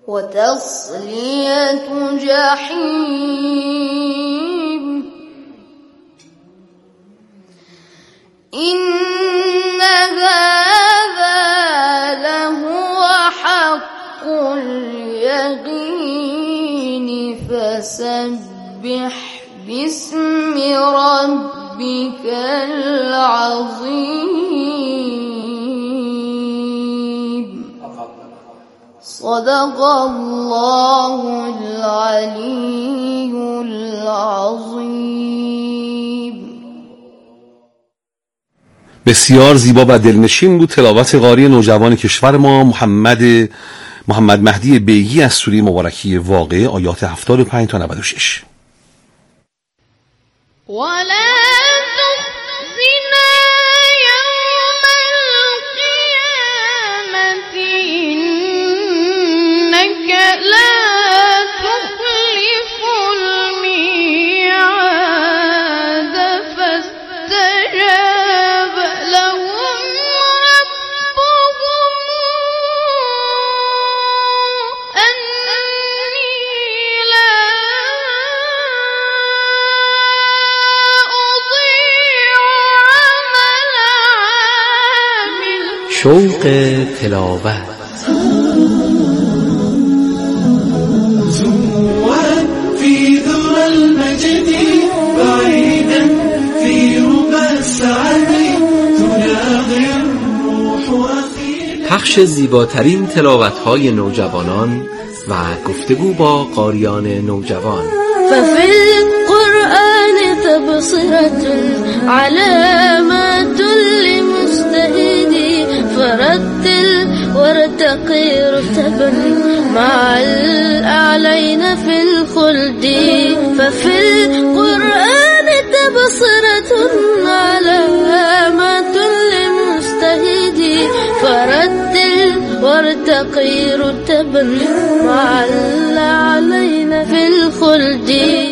وتصلية جحيم إن هذا لهو حق اليقين فسبح باسم ربك العظيم صدق الله العلی العظیم. بسیار زیبا و دلنشین بود تلاوت قاری نوجوان کشور ما محمد مهدی بیگی از سوره مبارکی واقعه آیات 75 تا 96. ولا تخزنا يوم القيامة إنك لا تخلف الميعاد فاستجاب لهم ربهم أني لا شوق تلاوت. في ذرى المجد بعيدا في ربى السعد تناغي الروح أخيرا. پخش زیباترین تلاوت‌های نوجوانان و گفتگو با قاریان نوجوان. ففي القرآن تبصرة علامات لمجتهد فرتل وارتقي رتبا مع الأعلين في الخلد. ففي القرآن تبصرة علامات لمجتهد فرتل وارتقي رتبا مع الأعلين في الخلد.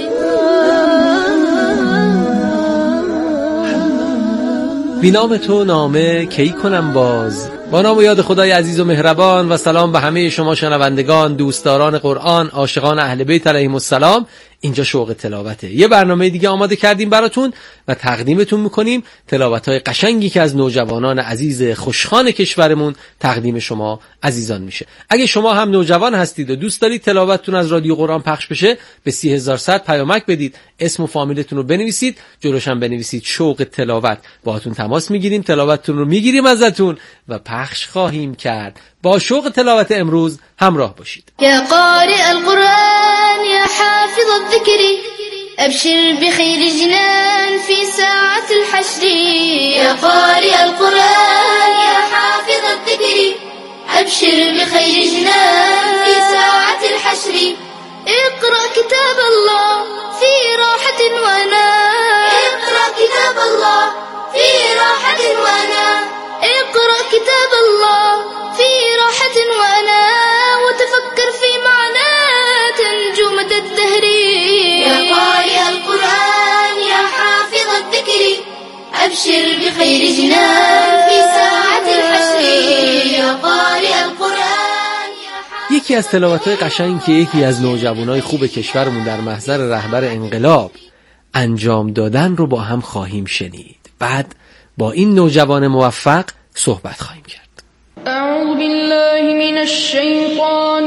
بی نام تو نامه کی کنم باز. با نام و یاد خدای عزیز و مهربان و سلام به همه شما شنوندگان، دوستداران قرآن، عاشقان اهل بیت علیهم السلام. اینجا شوق تلاوته. یه برنامه دیگه آماده کردیم براتون و تقدیمتون میکنیم تلاوت‌های قشنگی که از نوجوانان عزیز خوشخوان کشورمون تقدیم شما عزیزان میشه. اگه شما هم نوجوان هستید و دوست دارید تلاوتتون از رادیو قرآن پخش بشه، به 30100 پیامک بدید، اسم و فامیلتون رو بنویسید، جلوش هم بنویسید شوق تلاوت. باهاتون تماس میگیریم، تلاوتتون رو میگیریم ازتون و پخش خواهیم کرد. با شوق تلاوت امروز همراه باشید. يا قارئ القرآن يا حافظ الذكر أبشر بخير جنان في ساعة الحشر. يا قارئ القرآن يا حافظ الذكر أبشر بخير جنان في ساعة الحشر. اقرأ كتاب الله في راحة ونام. اقرأ كتاب الله في راحة ونام. اقرأ كتاب الله في راحة وأنا وتفكر في معنى تنجو مدى الدهر. يا قارئ القرآن يا حافظ الذكر أبشر بخير جنان في ساعة الحشر. يا قارئ القرآن يا حافظ. یکی از تلاوت‌های قشنگ که یکی از نوجوانای خوب کشورمون در محضر رهبر انقلاب انجام دادن رو با هم خواهیم شنید. بعد با این نوجوان موفق صحبت خواهیم کرد. أعوذ بالله من الشيطان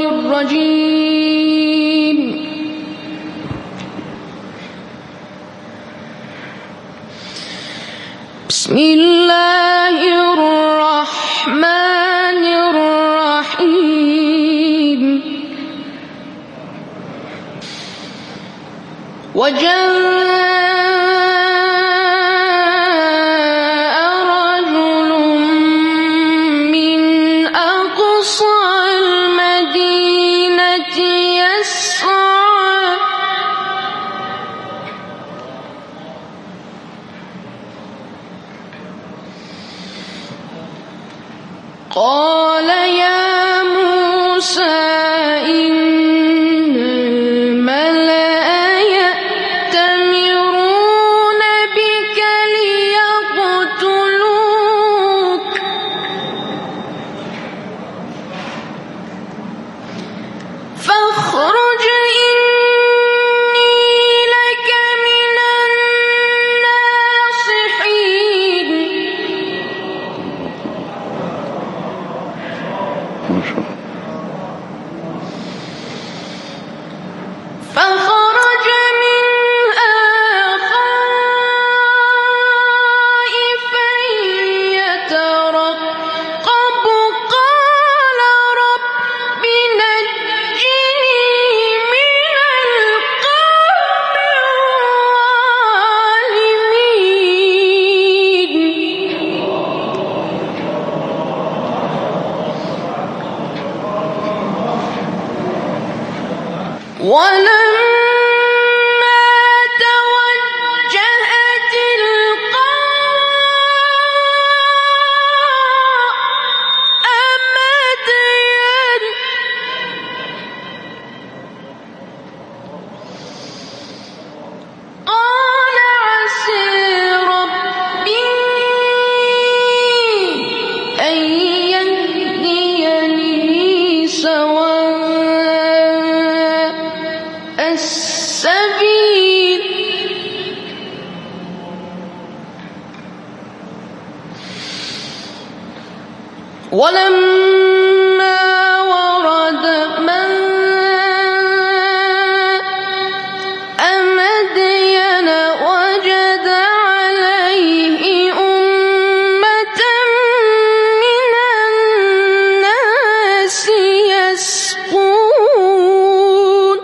الرجيم. بسم الله الرحمن الرحيم. قال يا موسى إن الملأ يأتمرون ولما توجه تلقاء مدين قال عسى ربي أن يهديني سواء السبيل ولما ورد ماء مدين وجد عليه أمة من الناس يسقون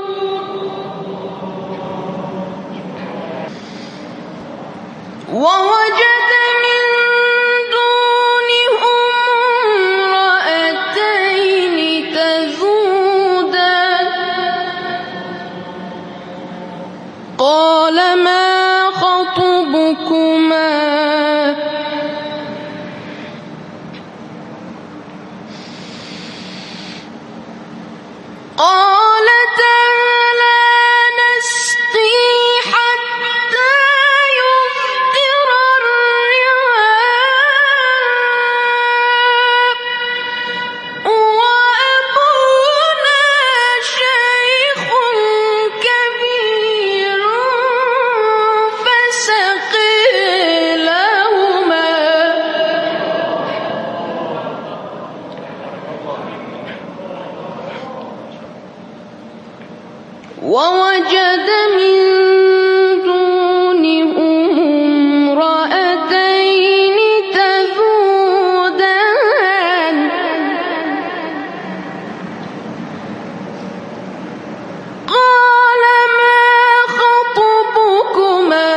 ووجد من دونهم امرأتين تذودان قال ما خطبكما قالتا لا نسقي حتى يصدر الرعاء وأبونا شيخ كبير فسقي لهما ووجد من دونهم امرأتين تذودان قال ما خطبكما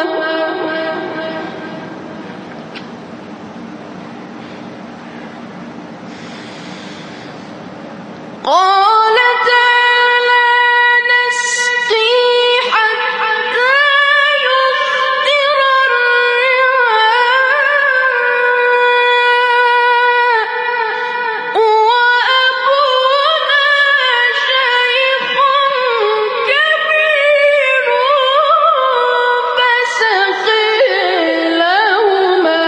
قالتا لا نسقي حتى يصدر الرعاء وأبونا شيخ كبير فسقي لهما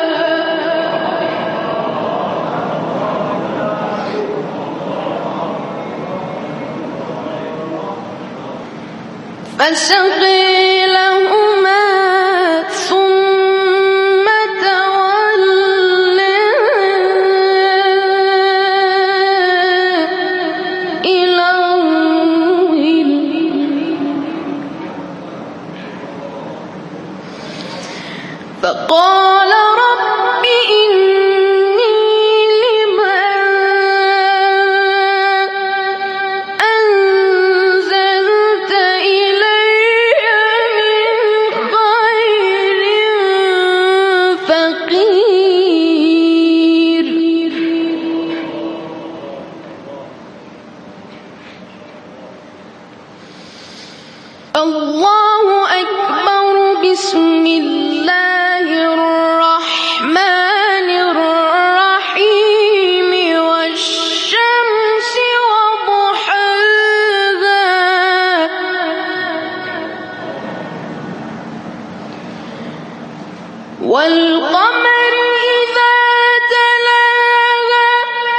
ثم تولى إلى الظل فقال رب إني لما أنزلت إلي من خير فقير الله أكبر بسم الله الرحمن الرحيم والشمس وضحاها والقمر إذا تلاها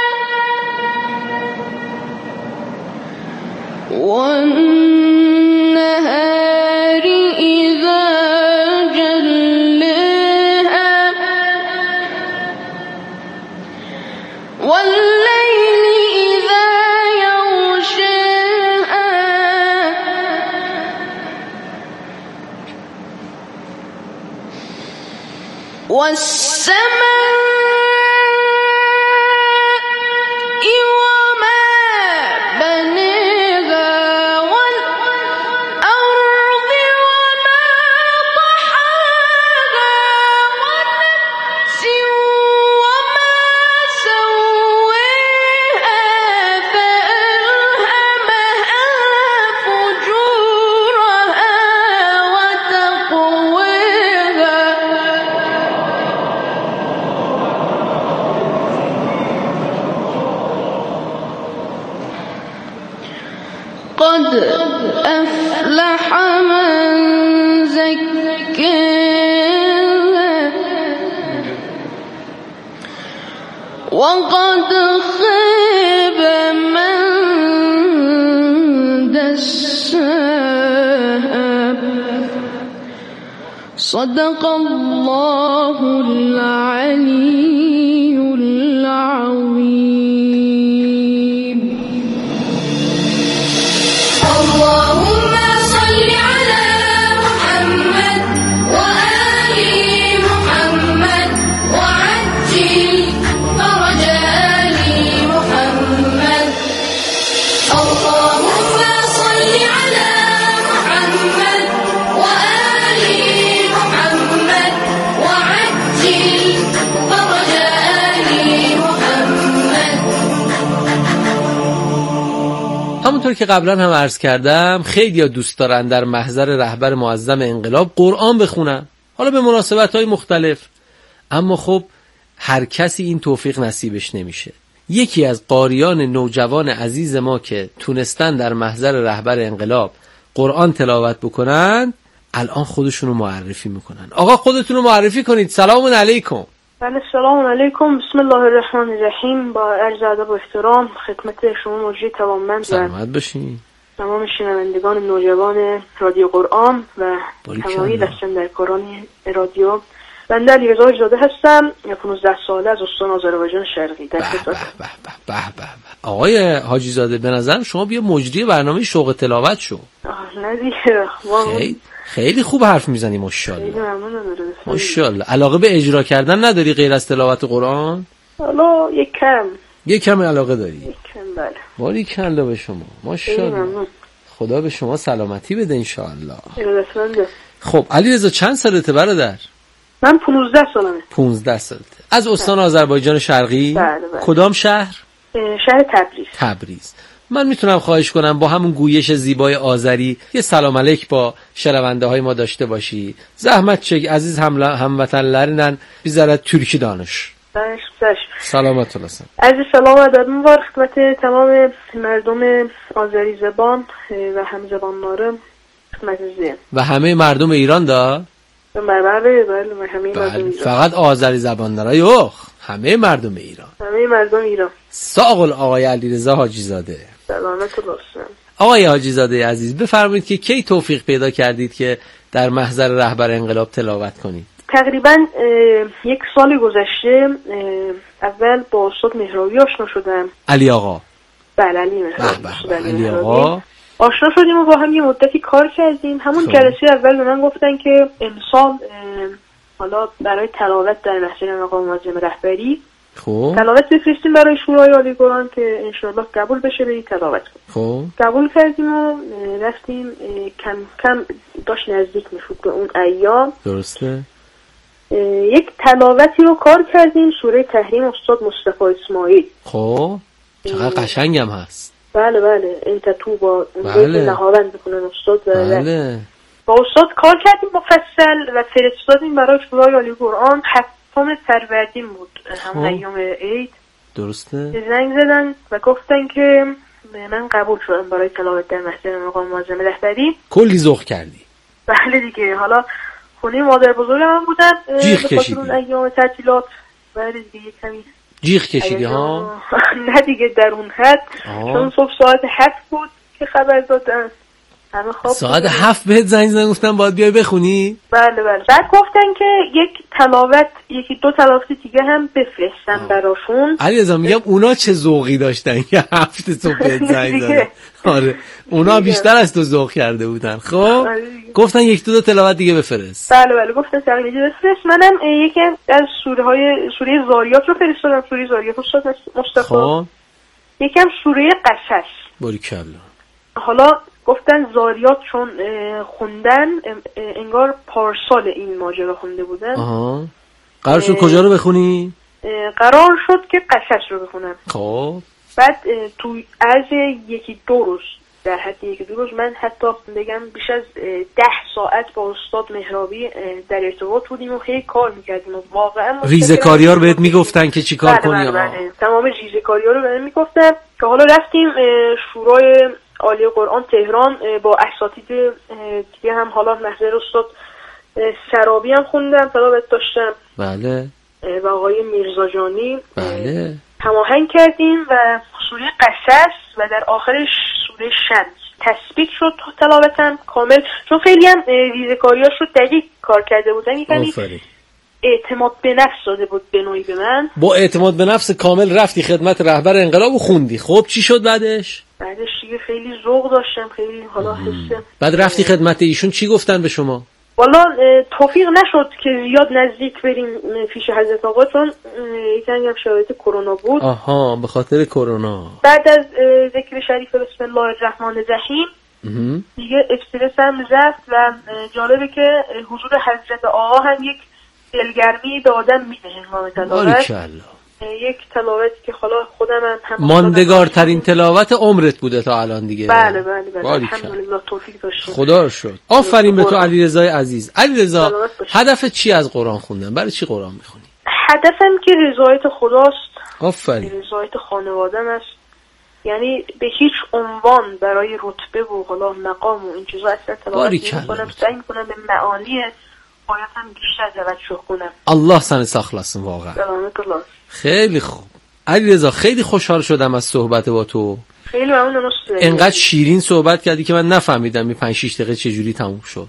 والنهار إذا جلاها والليل إذا يغشاها والسماء وما بناها والأرض وما طحاها ونفس وما سواها فألهمها قد أفلح من زكاها وقد خاب من دساها صدق الله العلي العظيم. اللهم صل على محمد وآل محمد وعجل فرج آل محمد. اللهم صل على محمد وآل محمد وعجل فرج آل محمد. همونطور که قبلا هم عرض کردم خیلی دوست دارن در محضر رهبر معظم انقلاب قرآن بخونن، حالا به مناسبت‌های مختلف، اما خب هر کسی این توفیق نصیبش نمیشه. یکی از قاریان نوجوان عزیز ما که تونستن در محضر رهبر انقلاب قرآن تلاوت بکنن الان خودشونو معرفی میکنن. آقا خودتون رو معرفی کنید. سلام علیکم. بله سلام علیکم. بسم الله الرحمن الرحیم. با عرض ادب و احترام خدمت شما مجری توانمند سلامت باشین، تمام شنوندگان نوجوان رادیو قرآن و تمامی لشکرکاران رادیو. بنده علیرضا حاجی‌زاده هستم، 15 ساله از استان آذربایجان شرقی. در خدمت. آقای حاجی‌زاده به نظر شما بیا مجری برنامه شوق تلاوت شو. نه دیگه خیلی خوب حرف میزنی ماشاءالله. خیلی ممنونم. ماشاءالله. علاقه به اجرا کردن نداری غیر از تلاوت قرآن؟ حالا یک کم علاقه داری؟ یک کم. بله. باری کلا به شما. ماشاءالله. خدا به شما سلامتی بده ان شاء الله. خب علیرضا چند سالته برادر؟ من 15 سالمه. 15 سالته. از استان آذربایجان شرقی؟ بله. کدام شهر؟ شهر تبریز. من میتونم خواهش کنم با همون گویش زیبای آذری یه سلام علیک با شنونده های ما داشته باشی؟ زحمت چک عزیز هموطنلرینن بیزاره ترکی دانش. سلامت الله. عزیز سلام و ادب مبارک خدمت تمام مردم آذری زبان و هم زبان نارم و همه مردم ایران دا؟ بله همه مردم ایران. فقط آذری زبان داره یخ همه مردم ایران. ساقل آقای علیرضا حاجی‌زاده. سلامت الله. آقای حاجی‌زاده عزیز بفرمایید که کی توفیق پیدا کردید که در محضر رهبر انقلاب تلاوت کنید؟ تقریبا یک سال گذشته اول با استاد مهراوی آشنا شدم. علی آقا. بله علی آقا آشنا شدیم و با هم یه مدتی کار کردیم. همون جلسه اول به من گفتن که امسال حالا برای تلاوت در محضر آقا معظم رهبری تلاوت بفرستیم برای شورای عالی قرآن که انشاءالله قبول بشه برید تلاوت کنیم. قبول کردیم و رفتیم. کم کم داشت نزدیک میشد به اون ایام. درسته. یک تلاوتی رو کار کردیم، سوره تحریم استاد مصطفی اسماعیل. خب چقدر قشنگم هست. بله انت تو با نهاوند بکنن استاد. بله با استاد کار کردیم مفصل و فرستادیم برای شورای عالی قرآن. 7 فروردین بود همون ایام عید. درسته. زنگ زدن و گفتن که من قبول شدم برای تلاوت در محضر آقا معظم رهبری. کلی ذوق کردی. بله دیگه. حالا خونه مادر بزرگم بودن جیغ کشیدی اون ایام تعطیلات. بله دیگه کمی جیغ کشیدی ها؟ نه دیگه در اون حد. چون صبح ساعت 7 بود که خبر دادن. همه خواب ساعت 7 بهت زنگ زدن گفتن باید بیای بخونی؟ بله بعد گفتن که یکی دو تلاوت دیگه هم بفرستم براشون. علیرضا میگم اونا چه ذوقی داشتن که 7 صبح بهت زنگ زدن. آره اونا بیشتر از تو ذوق کرده بودن. خب گفتن یک دو تلاوت دیگه بفرست. بله گفتن تقریبا بفرست. منم یکی از سوره زاریات رو فرستادم. سوره زاریات استاد مصطفی. خب یکم سوره قصص. باریکلا. حالا گفتن زاریات چون خوندن انگار پارسال این ماجرا خونده بودن. قرار شد کجا رو بخونی؟ قرار شد که قصص رو بخونم. خب بعد تو از یکی دو روز در حد یکی دو روز من حتی بگم بیش از 10 ساعت با استاد مهراوی در ارتباط بودیم و خیلی کار میکردیم و واقعا ریزه‌کاری‌ها رو بهت میگفتن که چیکار کنی؟ بله. تمام ریزه‌کاری‌ها رو بهم میگفتن که حالا رفتیم شورای عالی قرآن تهران با اساتید دیگه هم، حالا محضر استاد سرابی هم خوندم، تلاوت داشتم. بله. و آقای میرزا جانی. بله. هماهنگ کردیم و سوره قصص و در آخرش سوره شمس تثبیت شد تلاوتم کامل، چون خیلی هم ریزکاریاش رو دقیق کار کرده بودن. یعنی اعتماد به نفس داده بود به نوعی به من. با اعتماد به نفس کامل رفتی خدمت رهبر انقلاب و خوندی. خب چی شد بعدش؟ بعدش دیگه خیلی ذوق داشتم، خیلی حالا حسم. بعد رفتی خدمت ایشون، چی گفتن به شما؟ والا توفیق نشد که زیاد نزدیک بریم پیش حضرت آقا، چون یکم هم شرایط کرونا بود. آها، به خاطر کرونا. بعد از ذکر شریف بسم الله الرحمن الرحیم دیگه استرس هم رفت و جالبه که حضور حضرت آقا هم یک دلگرمی به آدم میده هنگام تلاوت. یک تلاوتی که حالا خودم هم ماندگارترین تلاوت عمرت بوده تا الان دیگه. بله الحمدلله توفیق داشتم. خدا رو شکر. آفرین به تو علیرضا عزیز. علیرضا، هدفت چی از قرآن خوندن؟ برای چی قرآن میخونی؟ هدفم که رضایت خداست. آفرین. رضایت خانواده‌ام است. یعنی به هیچ عنوان برای رتبه و حالا مقام و این چیزا اصلا تلاوت نمی‌کنم، سعی می‌کنم به معانی آیاتم بیشتر توجه کنم. الله سن ساخلاصن واقعا. سلامت الله. خیلی خوب. علیرضا، خیلی خوشحال شدم از صحبت با تو. خیلی ممنونم استاد. انقدر شیرین صحبت کردی که من نفهمیدم این 5-6 دقیقه چجوری تموم شد.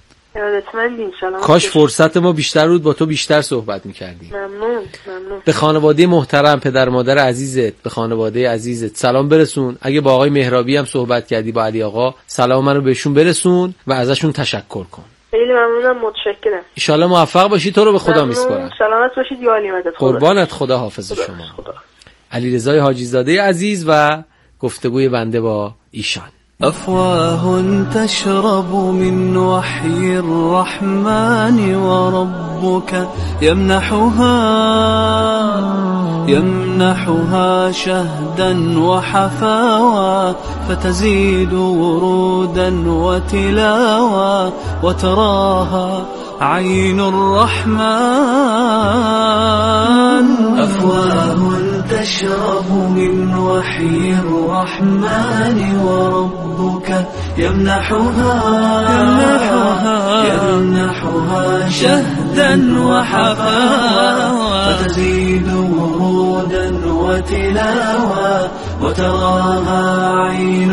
کاش فرصت ما بیشتر بود با تو بیشتر صحبت می‌کردیم. ممنون. به خانواده محترم، پدر مادر عزیزت، به خانواده عزیزت سلام برسون. اگه با آقای مهرابی هم صحبت کردی، با علی آقا، سلام منو بهشون برسون و ازشون تشکر کن. خیلی ممنونم، متشکرم. ان شاءالله موفق باشی. تو رو به خدا میسپارم. سلامت باشید یا علی مدد. قربانت، خدا حافظ شما. علیرضا حاجی زاده عزیز و گفتگوی بنده با ایشان. أفواه تشرب من وحي الرحمن وربك يمنحها شهدا وحفاوى فتزيد ورودا وتلاوى وتراها عين الرحمن. أفواه تشرب من وحي الرحمن وربك يمنحها شهدا وحفاوى فتزيد ورودا وتلاوى وتراها عين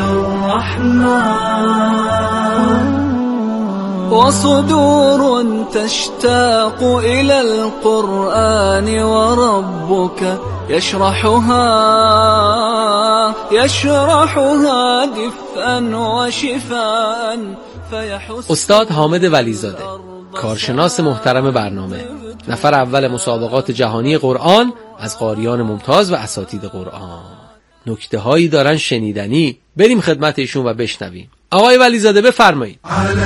الرحمن. وصدور تشتاق إلى القرآن وربك يشرحها دفئا وشفاء فيحس. استاد حامد ولیزاده، کارشناس محترم برنامه، نفر اول مسابقات جهانی قرآن از قاریان ممتاز و اساتید قرآن. نکته هایی دارن شنیدنی. بریم خدمت ایشون و بشنویم. آقای ولیزاده بفرمایید. على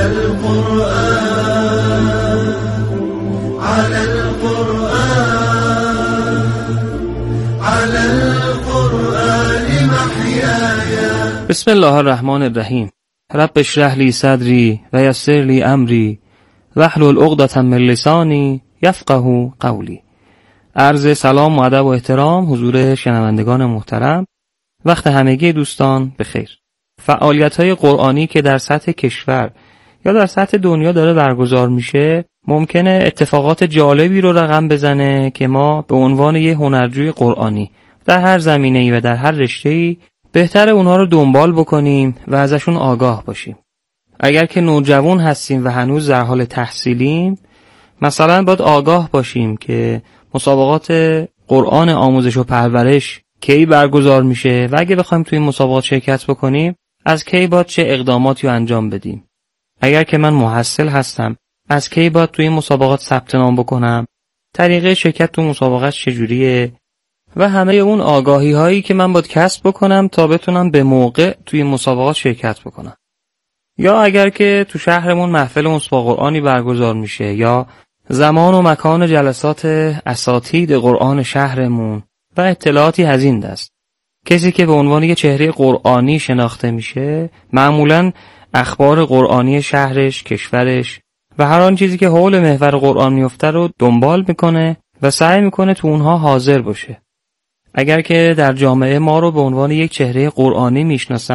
القرآن محياي. بسم الله الرحمن الرحیم. رب اشرح لی صدری و یسر لی امری واحلل عقدة من لسانی یفقهوا قولی. عرض سلام و ادب و احترام حضور شنوندگان محترم. وقت همگی دوستان بخیر. فعالیت‌های قرآنی که در سطح کشور یا در سطح دنیا داره برگزار میشه ممکنه اتفاقات جالبی رو رقم بزنه که ما به عنوان یه هنرجوی قرآنی در هر زمینه‌ای و در هر رشته‌ای بهتره اونها رو دنبال بکنیم و ازشون آگاه باشیم. اگر که نوجوان هستیم و هنوز در حال تحصیلیم، مثلا باید آگاه باشیم که مسابقات قرآن آموزش و پرورش کی برگزار میشه و اگه بخوایم توی این مسابقات شرکت بکنیم از کی باید چه اقداماتی رو انجام بدیم. اگر که من محصل هستم از کی باید توی این مسابقات ثبت نام بکنم، طریقه شرکت تو مسابقات چجوریه و همه اون آگاهی هایی که من باید کسب بکنم تا بتونم به موقع توی مسابقات شرکت بکنم. یا اگر که تو شهرمون محفل مسابقه قرآنی برگزار میشه یا زمان و مکان جلسات اساتید قرآن شهرمون و اطلاعاتی از این دست، کسی که به عنوان یک چهره قرآنی شناخته میشه معمولاً اخبار قرآنی شهرش، کشورش و هر آن چیزی که حول محور قرآن میفته رو دنبال میکنه و سعی میکنه تو اونها حاضر باشه. اگر که در جامعه ما رو به عنوان یک چهره قرآنی میشناسند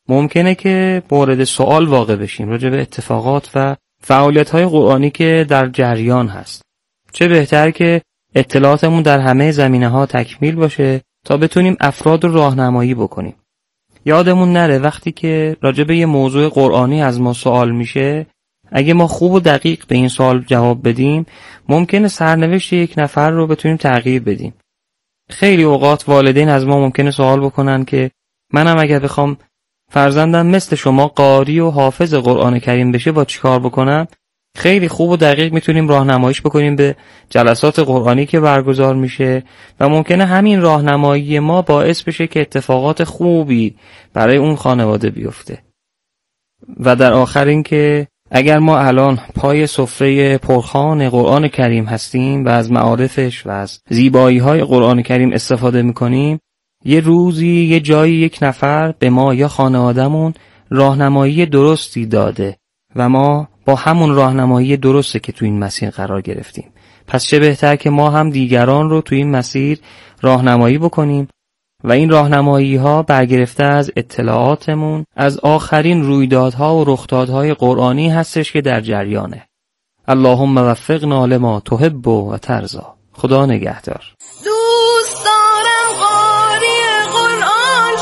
ممکنه که مورد سوال واقع بشیم راجع به اتفاقات و فعالیت‌های قرآنی که در جریان هست. چه بهتر که اطلاعاتمون در همه زمینه‌ها تکمیل باشه تا بتونیم افراد رو راهنمایی بکنیم. یادمون نره وقتی که راجع به یه موضوع قرآنی از ما سوال میشه، اگه ما خوب و دقیق به این سوال جواب بدیم، ممکنه سرنوشت یک نفر رو بتونیم تغییر بدیم. خیلی اوقات والدین از ما ممکنه سوال بکنن که منم اگر بخوام فرزندم مثل شما قاری و حافظ قرآن کریم بشه با چیکار بکنم؟ خیلی خوب و دقیق میتونیم راهنماییش بکنیم به جلسات قرآنی که برگزار میشه و ممکنه همین راهنمایی ما باعث بشه که اتفاقات خوبی برای اون خانواده بیفته. و در آخر این که اگر ما الان پای سفره پرخوان قرآن کریم هستیم و از معارفش و از زیبایی‌های قرآن کریم استفاده میکنیم، یه روزی یه جایی یک نفر به ما یا خانواده‌مون راهنمایی درستی داده و ما با همون راهنمایی درسته که تو این مسیر قرار گرفتیم. پس چه بهتر که ما هم دیگران رو تو این مسیر راهنمایی بکنیم و این راهنمایی ها برگرفته از اطلاعاتمون از آخرین رویدادها و رخدادهای قرآنی هستش که در جریانه. اللهم وفقنا لما تحب و ترضی. خدا نگهدار. دوست دارم قاری قرآن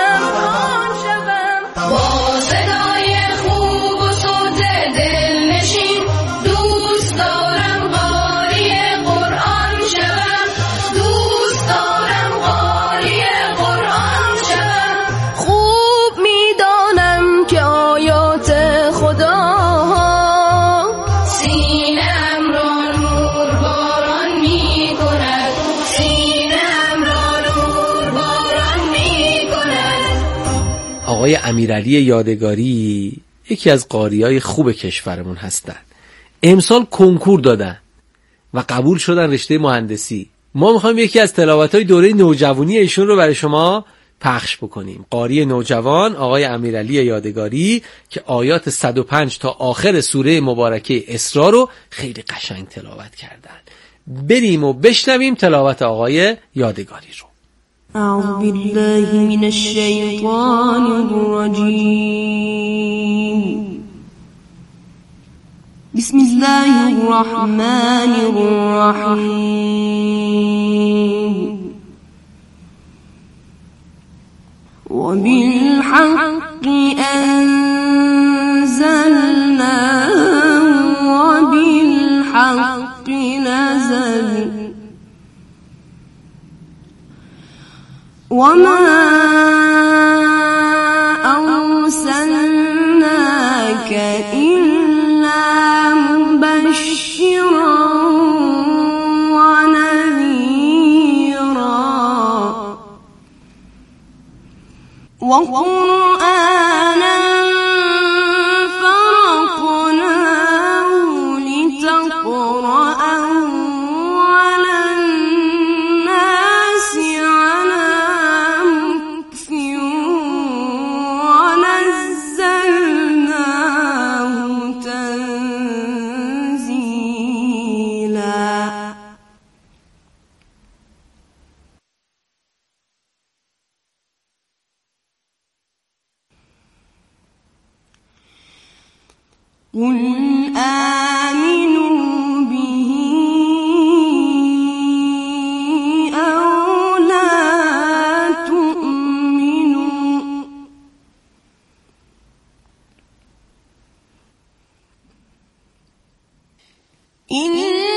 شوم با صدای خوب و صوت دلنشین. دوست دارم قاری قرآن شوم، دوست دارم قاری قرآن شوم. خوب میدانم که آیات خدا سینه‌ام را نور باران می‌کند، سینه‌ام را نور باران می‌کند. آقای امیرعلی یادگاری یکی از قاریای خوب کشورمون هستن. امسال کنکور دادن و قبول شدن رشته مهندسی. ما میخوایم یکی از تلاوت‌های دوره نوجوانی ایشون رو برای شما پخش بکنیم. قاری نوجوان آقای امیرعلی یادگاری که آیات 105 تا آخر سوره مبارکه اسراء رو خیلی قشنگ تلاوت کردن. بریم و بشنویم تلاوت آقای یادگاری رو. أعوذ بالله من الشيطان الرجيم. بسم الله الرحمن الرحيم. وبالحق أنزلناه وبالحق نزل وما أرسلناك إلا مبشرا ونذيرا وقرآنا فرقناه لتقرأه على الناس على مكث ونزلناه تنزيلا. قل آمنوا به أو لا تؤمنوا إن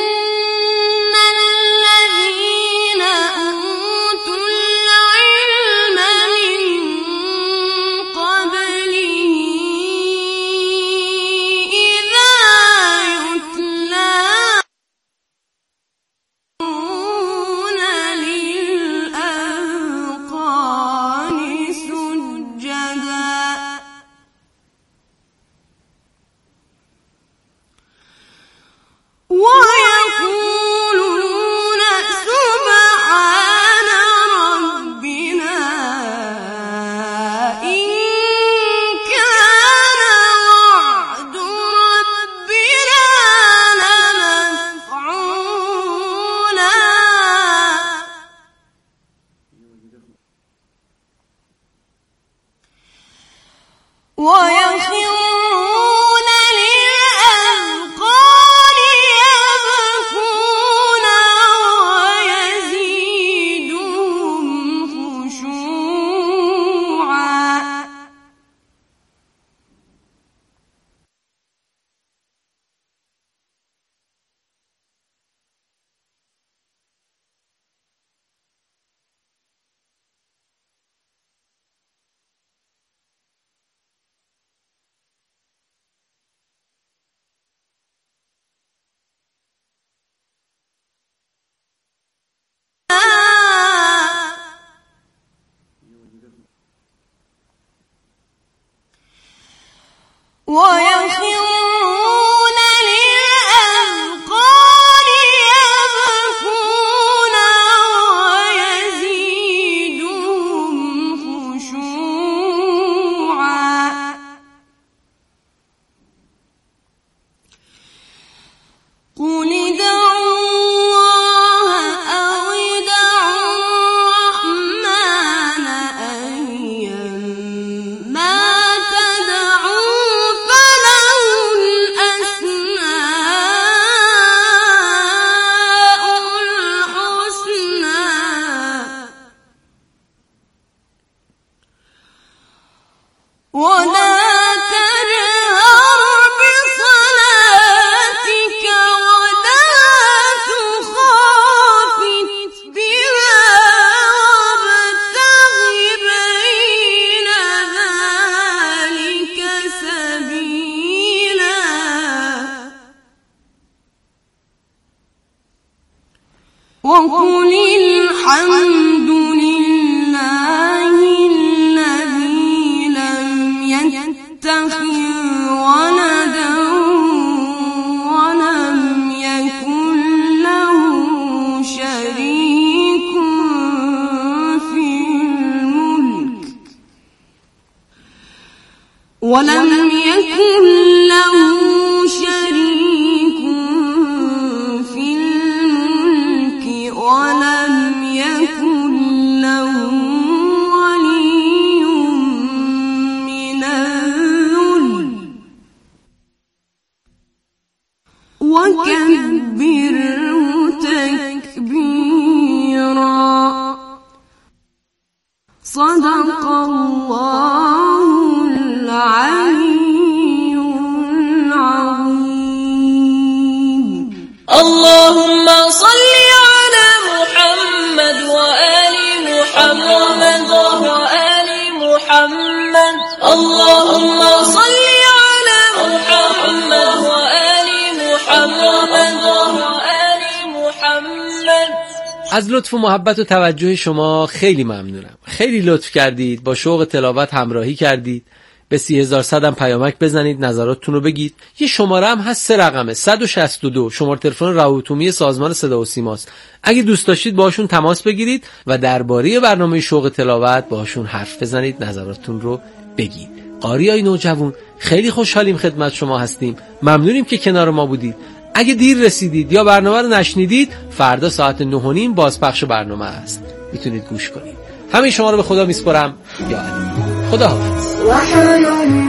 الذين أوتوا العلم من قبله إذا يتلى للأذقان سجدا ويقولون ويخرون للأذقان يبكون ويزيدهم خشوعا ويخرون للأذقان يبكون ويزيدهم خشوعا قل ادعوا الله أو ادعوا الرحمن أيما تدعوا فله الأسماء الحسنى ولا تجهر بصلاتك ولا تخافت بها وابتغ بين ذلك سبيلا وقل الحمد لله الذي لم يتخذ ولدا ولم يكن له شريك في الملك ولم يكن له ولي من الذل وكبره تكبيرا صدق الله العلي العظيم. اللهم صل على محمد وآل محمد وآل محمد. اللهم صل على محمد وآل محمد وآل محمد. از لطف و محبت و توجه شما خیلی ممنونم. خیلی لطف کردید، با شوق تلاوت همراهی کردید. به 3100 هم پیامک بزنید، نظراتتون رو بگید. یه شماره هم هست، 3 رقمه 162 شماره تلفن روابط سازمان صدا و سیماست. اگه دوست داشتید باشون تماس بگیرید و درباره برنامه شوق تلاوت باشون حرف بزنید، نظراتتون رو بگید. قاریای نوجوان خیلی خوشحالیم خدمت شما هستیم. ممنونیم که کنار ما بودید. اگه دیر رسیدید یا برنامه رو نشنیدید، فردا ساعت 9:30 بازپخش برنامه است، میتونید گوش کنید. همه شما رو به خدا میسپارم. یا علی. خدا حافظ.